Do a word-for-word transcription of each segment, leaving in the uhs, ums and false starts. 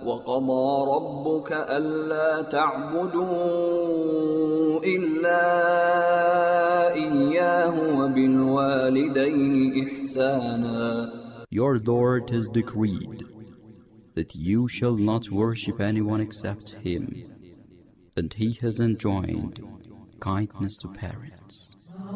وقضى ربك ألا تعبدوا إلا إياه وبالوالدين إحسانا. Your Lord has decreed that you shall not worship anyone except Him, and He has enjoined kindness to parents.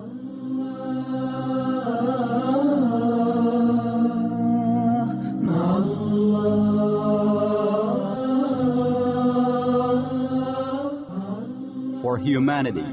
For humanity.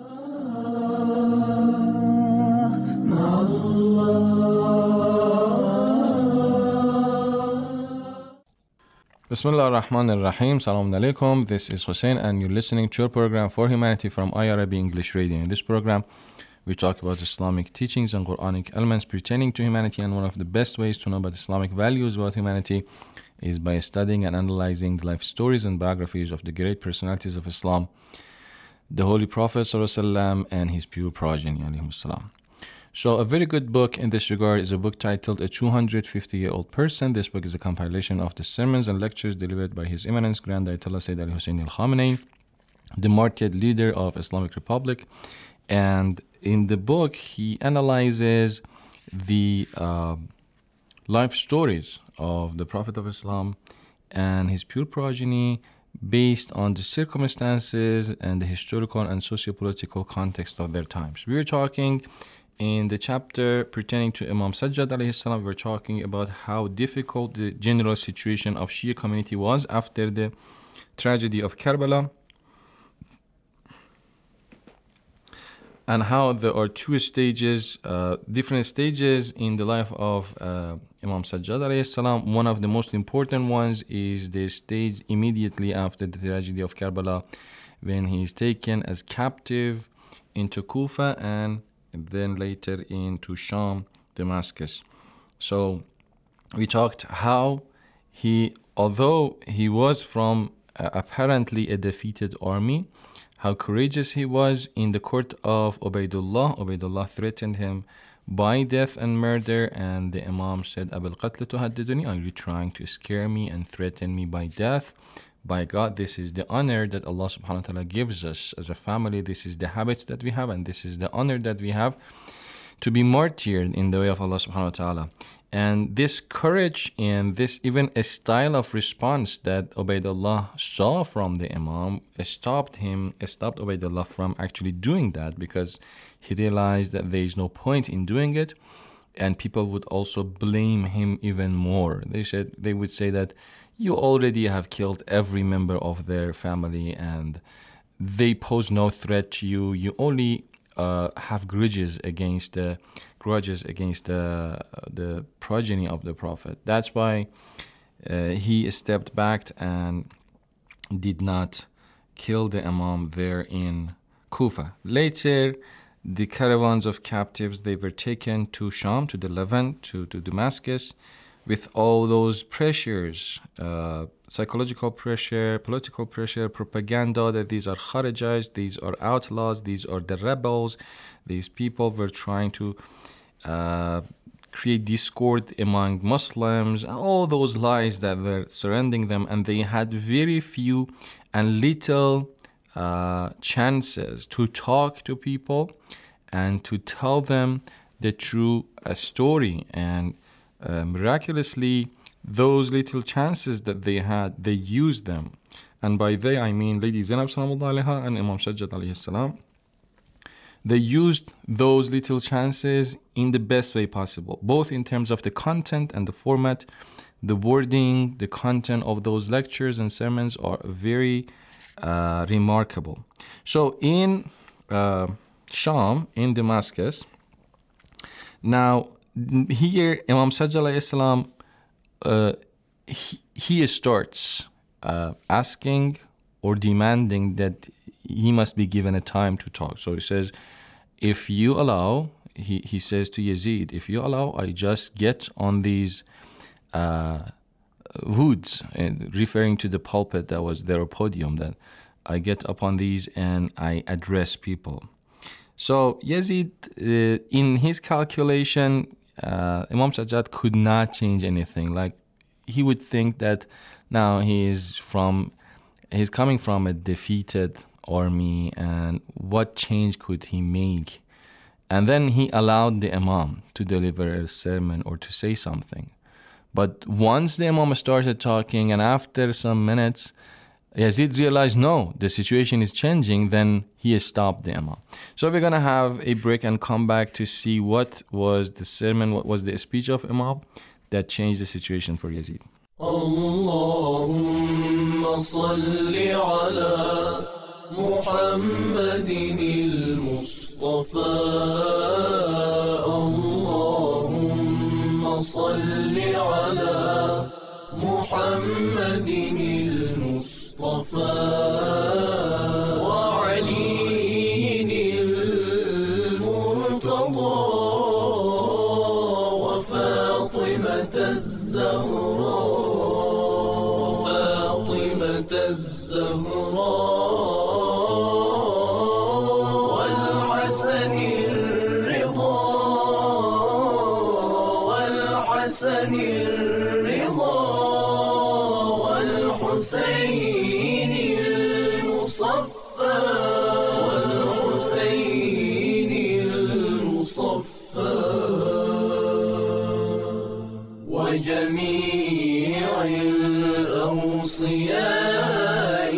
Bismillah ar-Rahman ar-Rahim. Salaam alaikum. This is Hussein and you're listening to your program For Humanity from I R A B English Radio. In this program, we talk about Islamic teachings and Quranic elements pertaining to humanity, and one of the best ways to know about Islamic values about humanity is by studying and analyzing the life stories and biographies of the great personalities of Islam, the Holy Prophet ﷺ and his pure progeny ﷺ. So a very good book in this regard is a book titled A two hundred fifty year old Person. This book is a compilation of the sermons and lectures delivered by His Eminence Grand Ayatollah Sayyid Ali Hussein al-Khamenei, the martyred leader of Islamic Republic. And in the book, he analyzes the uh, life stories of the Prophet of Islam and his pure progeny based on the circumstances and the historical and socio-political context of their times. We are talking in the chapter pertaining to Imam Sajjad alayhi salam, we're talking about how difficult the general situation of Shia community was after the tragedy of Karbala, and how there are two stages, uh, different stages in the life of uh, Imam Sajjad alayhi salam. One of the most important ones is the stage immediately after the tragedy of Karbala, when he is taken as captive into Kufa and then later into Sham, Damascus. So we talked how he, although he was from uh, apparently a defeated army, how courageous he was in the court of Ubaidullah. Ubaidullah threatened him by death and murder, and the Imam said, Abil Qatl tuhaddiduni, are you trying to scare me and threaten me by death? By God, this is the honor that Allah subhanahu wa ta'ala gives us as a family. This is the habits that we have, and this is the honor that we have to be martyred in the way of Allah subhanahu wa ta'ala. And this courage and this even a style of response that Ubaidullah saw from the Imam stopped him, stopped Ubaidullah from actually doing that, because he realized that there is no point in doing it, and people would also blame him even more. They said, they would say that you already have killed every member of their family and they pose no threat to you. You only uh, have grudges against the grudges against the, the progeny of the Prophet. That's why uh, he stepped back and did not kill the Imam there in Kufa. Later, the caravans of captives, they were taken to Sham, to the Levant, to, to Damascus, with all those pressures, uh, psychological pressure, political pressure, propaganda, that these are Kharijis, these are outlaws, these are the rebels. These people were trying to uh, create discord among Muslims, all those lies that were surrounding them, and they had very few and little uh, chances to talk to people and to tell them the true uh, story. And Uh, miraculously, those little chances that they had, they used them. And by they, I mean Lady Zainab Salamullah Alaiha and Imam Sajjad Alayhi Salam. They used those little chances in the best way possible, both in terms of the content and the format. The wording, the content of those lectures and sermons are very uh, remarkable. So in uh, Sham, in Damascus, now, here, Imam Sajjad alayhi salam, uh, he, he starts uh, asking or demanding that he must be given a time to talk. So he says, if you allow, he, he says to Yazid, if you allow, I just get on these uh, hoods, uh, referring to the pulpit that was their podium, that I get up on these and I address people. So Yazid, uh, in his calculation, Uh, Imam Sajjad could not change anything. Like, he would think that Now he is from, he's coming from a defeated army, and what change could he make? And then he allowed the Imam to deliver a sermon or to say something. But once the Imam started talking, and after some minutes, Yazid realized, no, the situation is changing, then he stopped the Imam. So we're going to have a break and come back to see what was the sermon, what was the speech of Imam that changed the situation for Yazid. Allahumma salli ala Muhammadin al-Mustafa. Allahumma salli ala Muhammadin al-Mustafa wa aliyin al-Murtada wa Fatimah az-Zahra Fatimah az-Zahra والحسن الرضا والحسين المصفى والحسين المصفى وجميع الأوصياء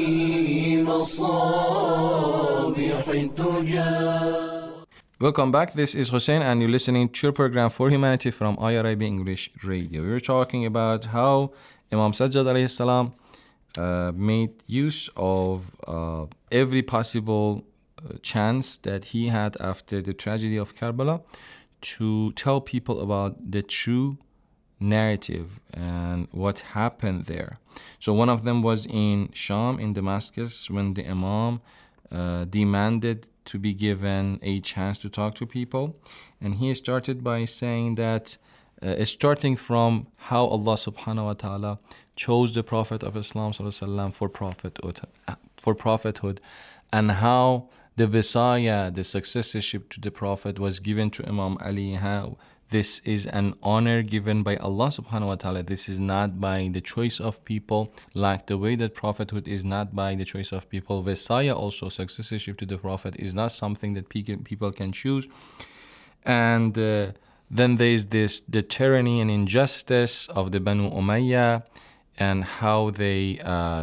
مصابيح الدجى. Welcome back. This is Hussein, and you're listening to your program For Humanity from I R I B English Radio. We were talking about how Imam Sajjad alayhi salam uh, made use of uh, every possible uh, chance that he had after the tragedy of Karbala to tell people about the true narrative and what happened there. So one of them was in Sham, in Damascus, when the Imam uh, demanded to be given a chance to talk to people. And he started by saying that uh, starting from how Allah subhanahu wa ta'ala chose the Prophet of Islam sallallahu alaihi wasallam for prophethood, for prophethood, and how the Visaya, the successorship to the Prophet, was given to Imam Ali, how this is an honor given by Allah subhanahu wa ta'ala. This is not by the choice of people, like the way that prophethood is not by the choice of people. Visaya, also successorship to the Prophet, is not something that people can choose. And uh, then there's this, the tyranny and injustice of the Banu Umayyah, and how they, uh,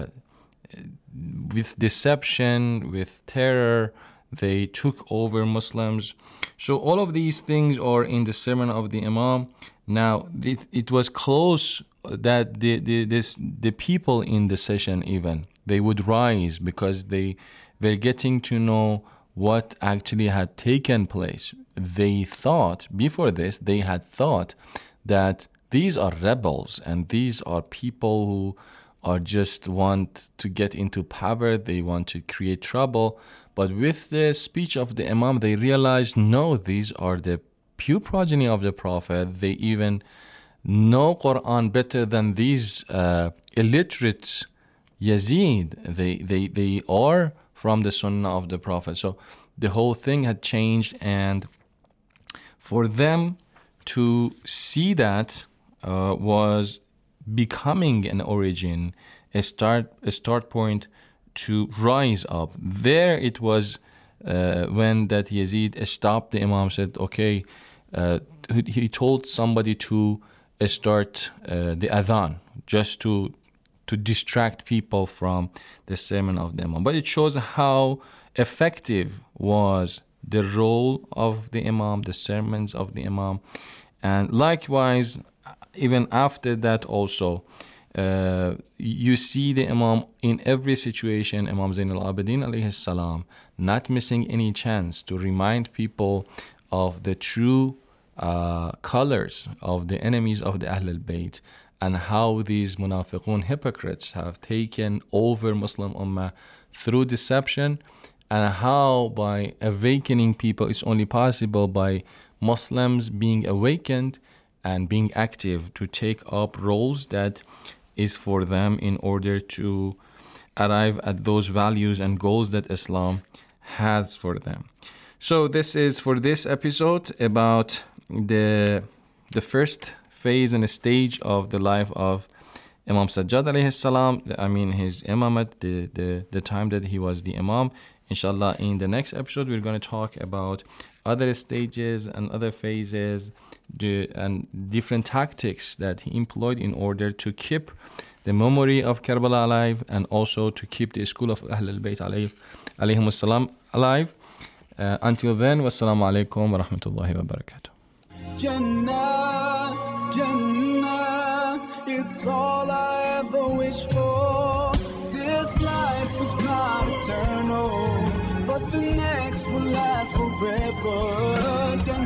with deception, with terror, they took over Muslims. So all of these things are in the sermon of the Imam. Now, it, it was close that the, the, this, the people in the session even, they would rise because they were getting to know what actually had taken place. They thought, before this, they had thought that these are rebels and these are people who are just want to get into power, they want to create trouble. But with the speech of the Imam, they realized, no, these are the pure progeny of the Prophet. They even know Quran better than these uh, illiterate Yazid. They, they, they are from the Sunnah of the Prophet. So the whole thing had changed, and for them to see that uh, was becoming an origin, a start, a start point to rise up. There it was uh, when that Yazid stopped the Imam, said, okay, uh, he told somebody to start uh, the adhan, just to to distract people from the sermon of the Imam. But it shows how effective was the role of the Imam, the sermons of the Imam. And likewise, even after that also, uh, you see the Imam in every situation, Imam Zain al-Abidin alayhi salam, not missing any chance to remind people of the true uh, colors of the enemies of the Ahl al-Bayt, and how these munafiqun hypocrites have taken over Muslim Ummah through deception, and how by awakening people, it's only possible by Muslims being awakened and being active to take up roles that is for them in order to arrive at those values and goals that Islam has for them. So this is for this episode about the the first phase and stage of the life of Imam Sajjad alayhi salam, I mean his imamat, the, the, the time that he was the imam. Inshallah, in the next episode, we're going to talk about other stages and other phases the, and different tactics that he employed in order to keep the memory of Karbala alive and also to keep the school of Ahl al-Bayt alayhim salam alive. Uh, until then, wassalamu alaikum wa rahmatullahi wa barakatuh. Jannah, Jannah, it's all I ever wish for. This life is not eternal, but the next will last forever.